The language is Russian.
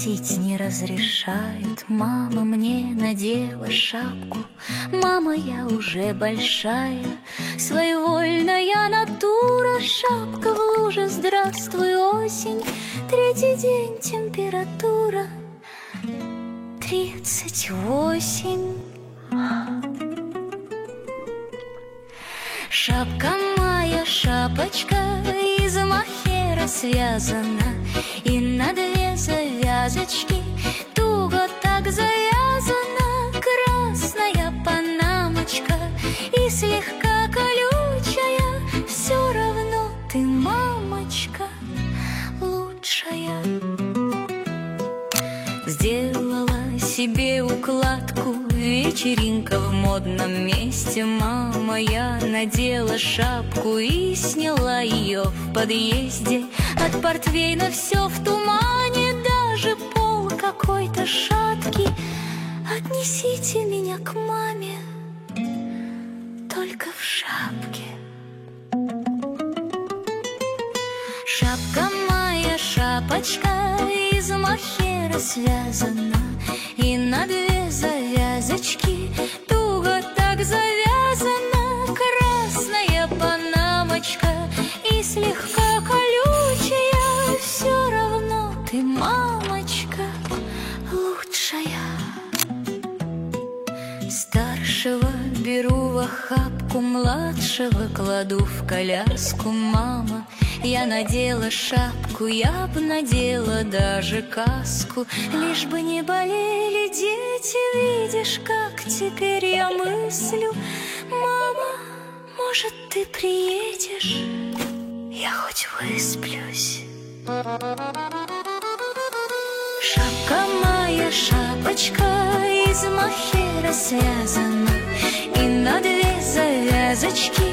носить не разрешают. Мама мне надела шапку, мама, я уже большая, своевольная натура. Шапка в луже, здравствуй, осень, третий день температура 38. Шапка моя, шапочка из мохера связана, и на две завязочки туго так завязана. Красная панамочка и слегка колючая, все равно ты, мамочка, лучшая. Сделала себе укладку, вечеринка в модном месте. Мама, я надела шапку и сняла ее в подъезде. От портвейна все в тумане, даже пол какой-то шаткий. Отнесите меня к маме, только в шапке. Шапка моя, шапочка из мохера связана, и на две завязочки туго так завязана. Красная панамочка и слегка колючая, все равно ты, мамочка, лучшая. Старшего беру в охапку, младшего кладу в коляску. Мама, я надела шапку, я б надела даже каску, лишь бы не болели дети. Видишь, как теперь я мыслю. Мама, может, ты приедешь, я хоть высплюсь. Шапка моя, шапочка из мохера связана, и на две завязочки